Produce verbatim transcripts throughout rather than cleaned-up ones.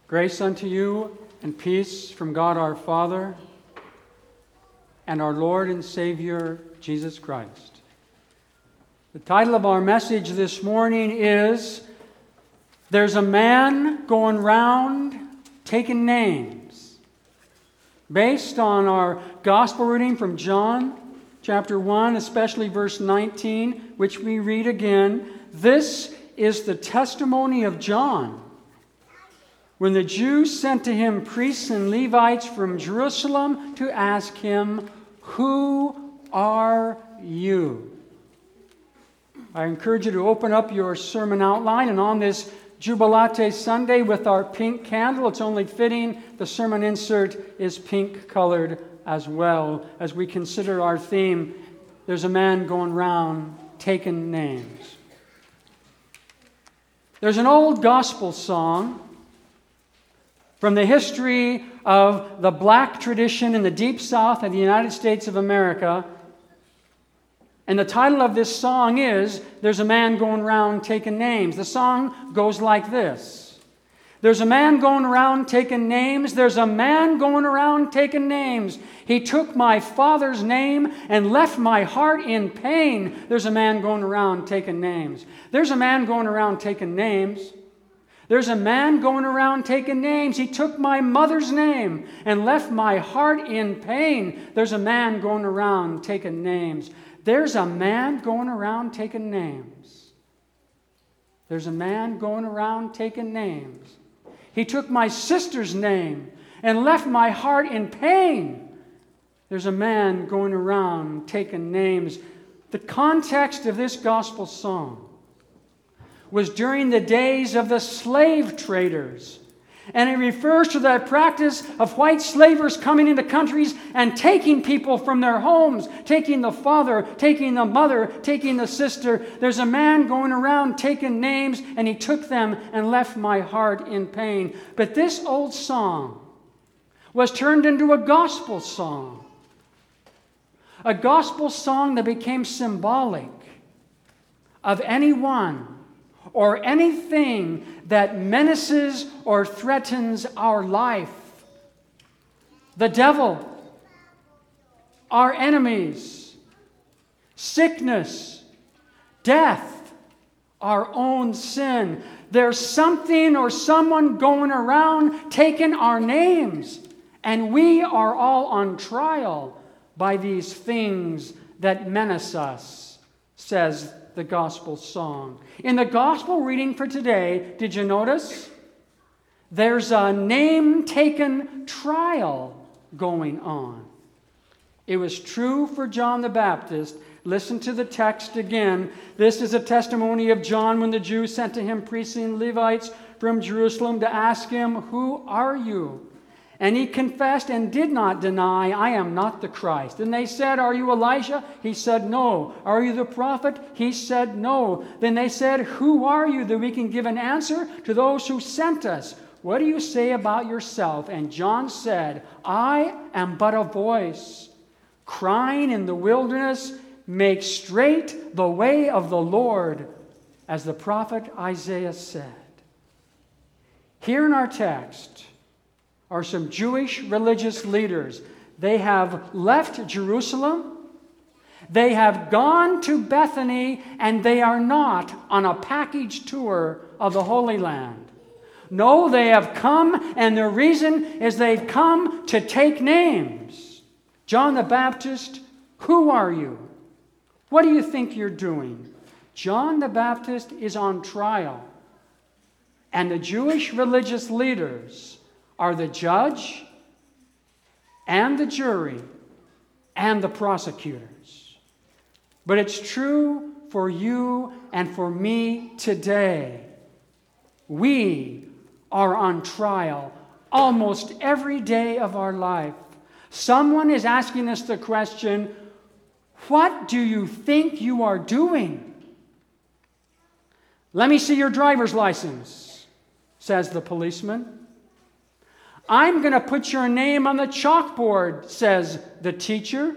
Grace unto you and peace from God our Father and our Lord and Savior, Jesus Christ. The title of our message this morning is, There's a Man Going Round Taking Names. Based on our gospel reading from John chapter one, especially verse nineteen, which we read again, this is the testimony of John. When the Jews sent to him priests and Levites from Jerusalem to ask him, "Who are you?" I encourage you to open up your sermon outline, and on this Jubilate Sunday with our pink candle, it's only fitting the sermon insert is pink colored as well as we consider our theme, There's a Man Going Round Taking Names. There's an old gospel song from the history of the black tradition in the deep south of the United States of America. And the title of this song is, There's a Man Going Around Taking Names. The song goes like this. There's a man going around taking names. There's a man going around taking names. He took my father's name and left my heart in pain. There's a man going around taking names. There's a man going around taking names. There's a man going around taking names. He took my mother's name and left my heart in pain. There's a man going around taking names. There's a man going around taking names. There's a man going around taking names. He took my sister's name and left my heart in pain. There's a man going around taking names. The context of this gospel song was during the days of the slave traders. And it refers to that practice of white slavers coming into countries and taking people from their homes, taking the father, taking the mother, taking the sister. There's a man going around taking names, and he took them and left my heart in pain. But this old song was turned into a gospel song. A gospel song that became symbolic of anyone or anything that menaces or threatens our life. The devil, our enemies, sickness, death, our own sin. There's something or someone going around taking our names, and we are all on trial by these things that menace us, says the gospel song. In the gospel reading for today, did you notice? There's a name-taken trial going on. It was true for John the Baptist. Listen to the text again. This is a testimony of John when the Jews sent to him priests and Levites from Jerusalem to ask him, "Who are you?" And he confessed and did not deny, "I am not the Christ." And they said, "Are you Elijah?" He said, "No." "Are you the prophet?" He said, "No." Then they said, "Who are you that we can give an answer to those who sent us? What do you say about yourself?" And John said, "I am but a voice crying in the wilderness, make straight the way of the Lord, as the prophet Isaiah said." Here in our text are some Jewish religious leaders. They have left Jerusalem. They have gone to Bethany, and they are not on a package tour of the Holy Land. No, they have come, and the reason is they've come to take names. John the Baptist, who are you? What do you think you're doing? John the Baptist is on trial, and the Jewish religious leaders are the judge and the jury and the prosecutors. But it's true for you and for me today. We are on trial almost every day of our life. Someone is asking us the question, "What do you think you are doing?" "Let me see your driver's license," says the policeman. "I'm going to put your name on the chalkboard," says the teacher.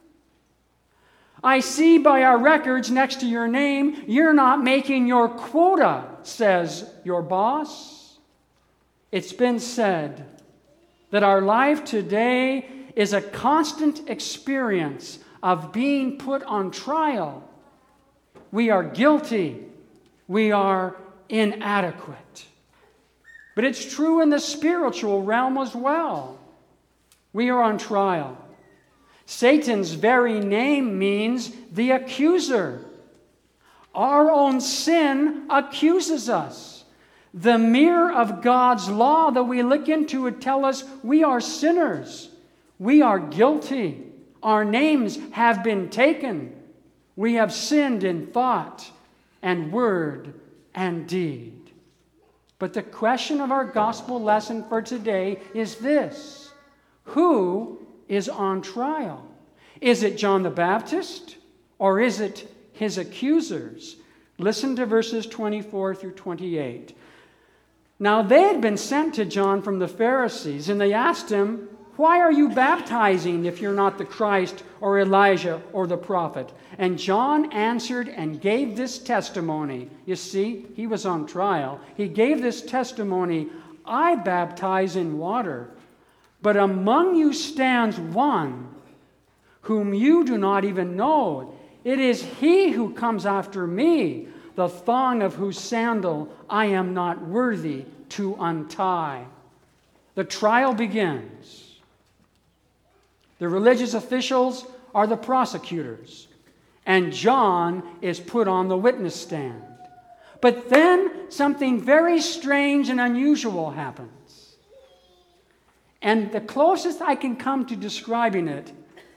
"I see by our records next to your name, you're not making your quota," says your boss. It's been said that our life today is a constant experience of being put on trial. We are guilty. We are inadequate. But it's true in the spiritual realm as well. We are on trial. Satan's very name means the accuser. Our own sin accuses us. The mirror of God's law that we look into would tell us we are sinners. We are guilty. Our names have been taken. We have sinned in thought and word and deed. But the question of our gospel lesson for today is this: who is on trial? Is it John the Baptist, or is it his accusers? Listen to verses twenty-four through twenty-eight. Now they had been sent to John from the Pharisees, and they asked him, "Why are you baptizing if you're not the Christ or Elijah or the prophet?" And John answered and gave this testimony. You see, he was on trial. He gave this testimony, "I baptize in water, but among you stands one whom you do not even know. It is he who comes after me, the thong of whose sandal I am not worthy to untie." The trial begins. The religious officials are the prosecutors, and John is put on the witness stand. But then something very strange and unusual happens. And the closest I can come to describing it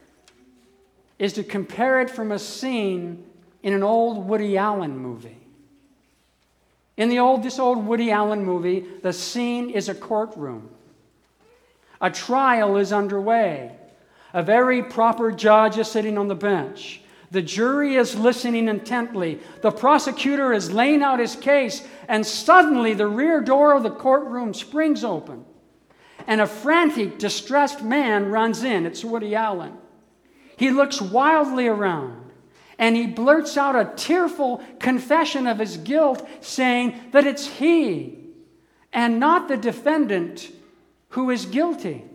is to compare it from a scene in an old Woody Allen movie. In the old, this old Woody Allen movie, the scene is a courtroom. A trial is underway. A very proper judge is sitting on the bench. The jury is listening intently. The prosecutor is laying out his case, and suddenly the rear door of the courtroom springs open, and a frantic, distressed man runs in. It's Woody Allen. He looks wildly around, and he blurts out a tearful confession of his guilt, saying that it's he and not the defendant who is guilty.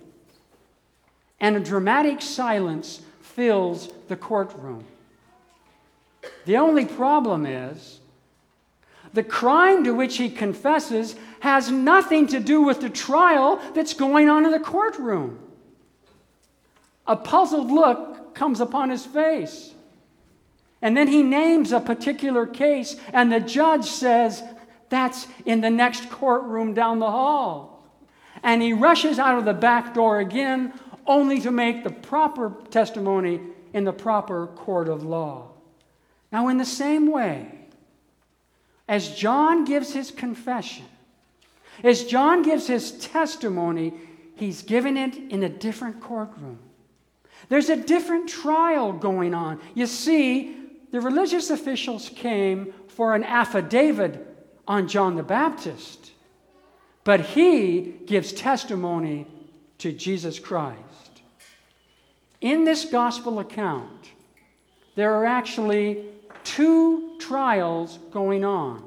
And a dramatic silence fills the courtroom. The only problem is the crime to which he confesses has nothing to do with the trial that's going on in the courtroom. A puzzled look comes upon his face. And then he names a particular case, and the judge says, "That's in the next courtroom down the hall." And he rushes out of the back door again, only to make the proper testimony in the proper court of law. Now, in the same way, as John gives his confession, as John gives his testimony, he's giving it in a different courtroom. There's a different trial going on. You see, the religious officials came for an affidavit on John the Baptist, but he gives testimony to Jesus Christ. In this gospel account, there are actually two trials going on.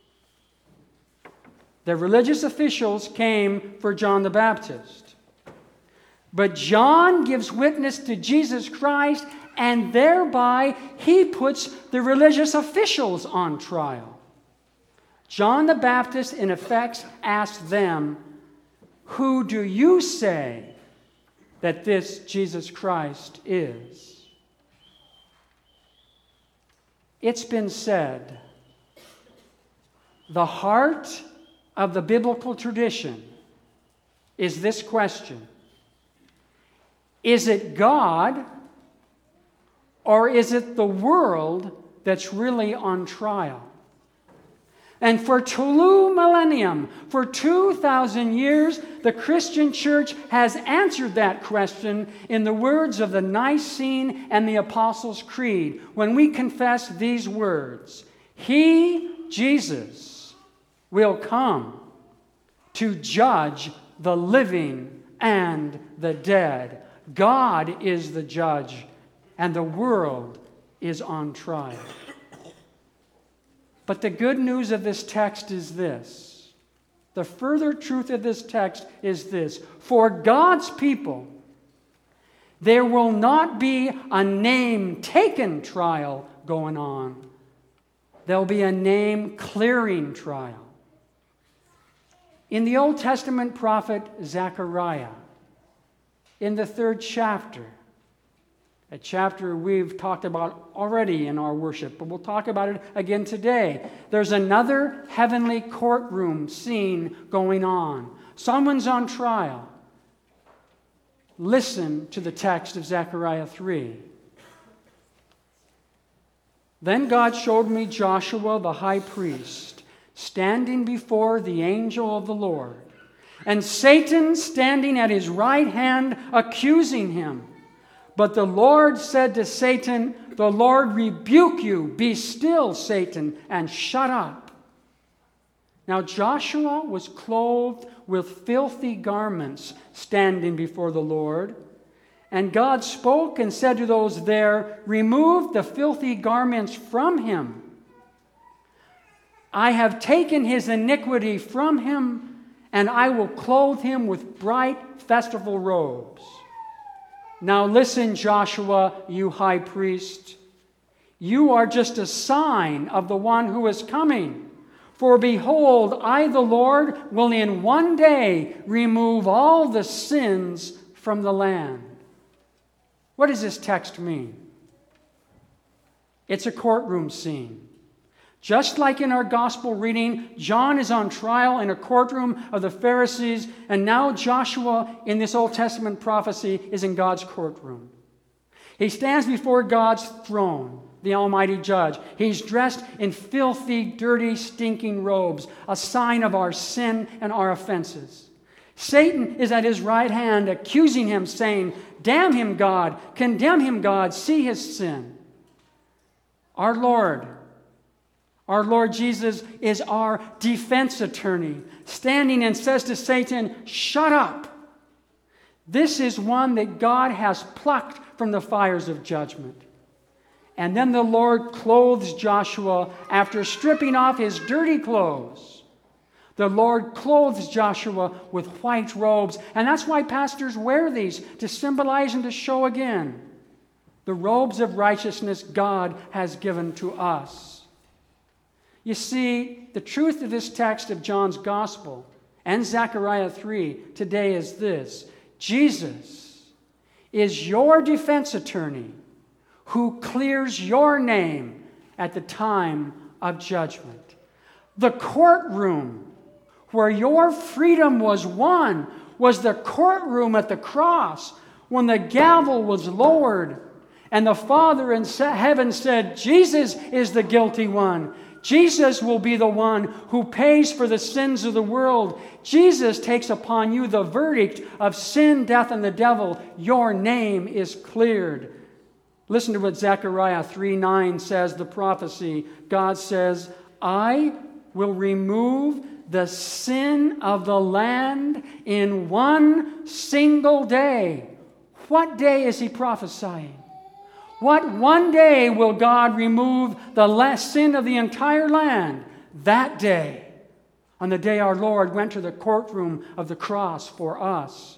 The religious officials came for John the Baptist, but John gives witness to Jesus Christ, and thereby he puts the religious officials on trial. John the Baptist, in effect, asks them, "Who do you say that this Jesus Christ is?" It's been said, the heart of the biblical tradition is this question: is it God, or is it the world that's really on trial? And for two millennium, for two thousand years, the Christian church has answered that question in the words of the Nicene and the Apostles' Creed, when we confess these words: He, Jesus, will come to judge the living and the dead. God is the judge, and the world is on trial. But the good news of this text is this: The further truth of this text is this: for God's people, there will not be a name-taken trial going on. There'll be a name-clearing trial. In the Old Testament prophet Zechariah, in the third chapter, a chapter we've talked about already in our worship, but we'll talk about it again today. There's another heavenly courtroom scene going on. Someone's on trial. Listen to the text of Zechariah three. Then God showed me Joshua the high priest standing before the angel of the Lord, and Satan standing at his right hand accusing him. But the Lord said to Satan, "The Lord rebuke you. Be still, Satan, and shut up." Now Joshua was clothed with filthy garments standing before the Lord. And God spoke and said to those there, "Remove the filthy garments from him. I have taken his iniquity from him, and I will clothe him with bright festival robes." Now listen, Joshua, you high priest. You are just a sign of the one who is coming. For behold, I, the Lord, will in one day remove all the sins from the land. What does this text mean? It's a courtroom scene. Just like in our gospel reading, John is on trial in a courtroom of the Pharisees, and now Joshua in this Old Testament prophecy is in God's courtroom. He stands before God's throne, the Almighty Judge. He's dressed in filthy, dirty, stinking robes, a sign of our sin and our offenses. Satan is at his right hand accusing him, saying, "Damn him, God! Condemn him, God! See his sin." Our Lord, Our Lord Jesus is our defense attorney, standing and says to Satan, "Shut up." This is one that God has plucked from the fires of judgment. And then the Lord clothes Joshua after stripping off his dirty clothes. The Lord clothes Joshua with white robes, and that's why pastors wear these, to symbolize and to show again the robes of righteousness God has given to us. You see, the truth of this text of John's Gospel and Zechariah three today is this: Jesus is your defense attorney who clears your name at the time of judgment. The courtroom where your freedom was won was the courtroom at the cross when the gavel was lowered and the Father in heaven said, "Jesus is the guilty one. Jesus will be the one who pays for the sins of the world. Jesus takes upon you the verdict of sin, death, and the devil. Your name is cleared." Listen to what Zechariah three nine says, the prophecy. God says, "I will remove the sin of the land in one single day." What day is he prophesying? What one day will God remove the last sin of the entire land? That day, on the day our Lord went to the courtroom of the cross for us.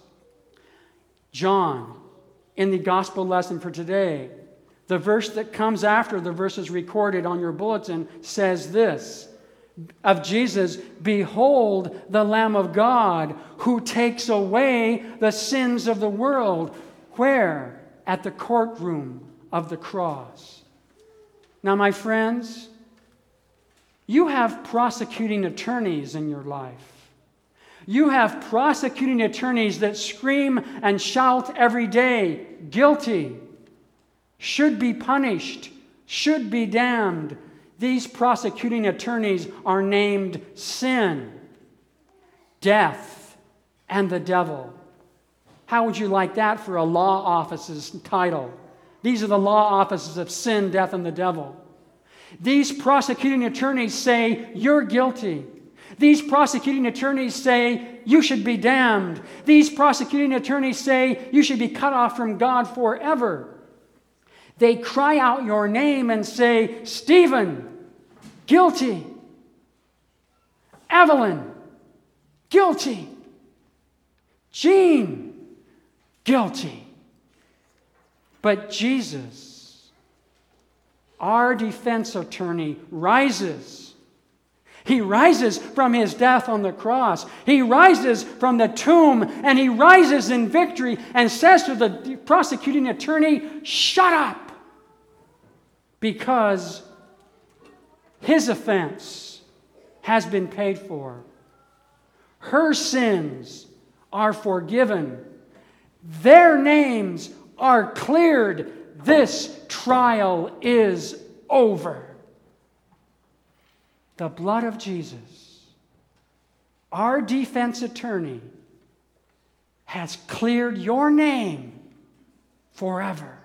John, in the gospel lesson for today, the verse that comes after the verses recorded on your bulletin says this of Jesus, "Behold the Lamb of God who takes away the sins of the world." Where? At the courtroom of the cross. Now, my friends, you have prosecuting attorneys in your life. You have prosecuting attorneys that scream and shout every day, "Guilty, should be punished, should be damned." These prosecuting attorneys are named sin, death, and the devil. How would you like that for a law office's title? These are the law offices of sin, death, and the devil. These prosecuting attorneys say, "You're guilty." These prosecuting attorneys say, "You should be damned." These prosecuting attorneys say, "You should be cut off from God forever." They cry out your name and say, "Stephen, guilty. Evelyn, guilty. Jean, guilty. But Jesus, our defense attorney, rises. He rises from his death on the cross. He rises from the tomb, and he rises in victory and says to the prosecuting attorney, "Shut up!" Because his offense has been paid for. Her sins are forgiven. Their names are cleared. This trial is over. The blood of Jesus, our defense attorney, has cleared your name forever.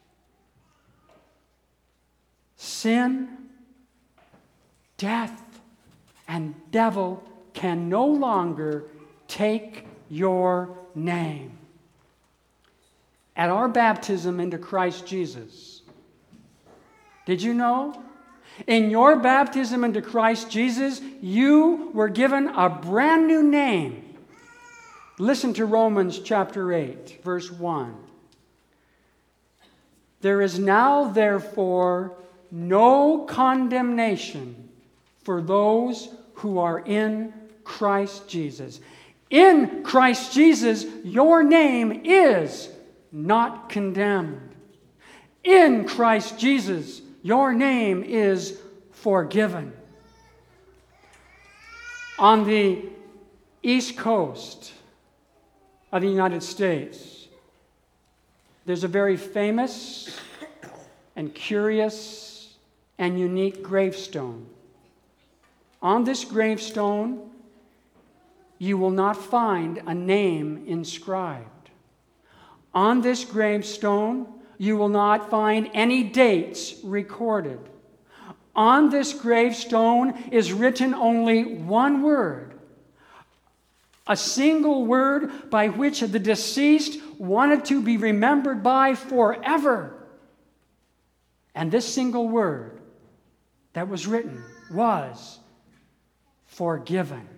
Sin, death, and devil can no longer take your name. At our baptism into Christ Jesus, did you know? In your baptism into Christ Jesus, you were given a brand new name. Listen to Romans chapter eight, verse one. There is now, therefore, no condemnation for those who are in Christ Jesus. In Christ Jesus, your name is not condemned. In Christ Jesus, your name is forgiven. On the East Coast of the United States, there's a very famous and curious and unique gravestone. On this gravestone, you will not find a name inscribed. On this gravestone, you will not find any dates recorded. On this gravestone is written only one word, a single word by which the deceased wanted to be remembered by forever. And this single word that was written was forgiven.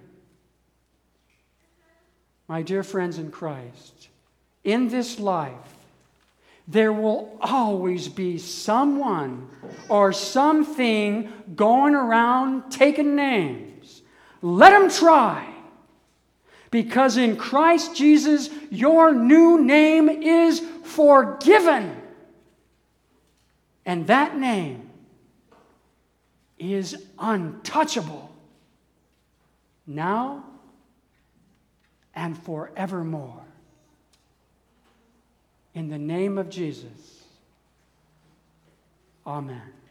My dear friends in Christ, in this life, there will always be someone or something going around taking names. Let them try. Because in Christ Jesus, your new name is forgiven. And that name is untouchable. Now and forevermore. In the name of Jesus. Amen.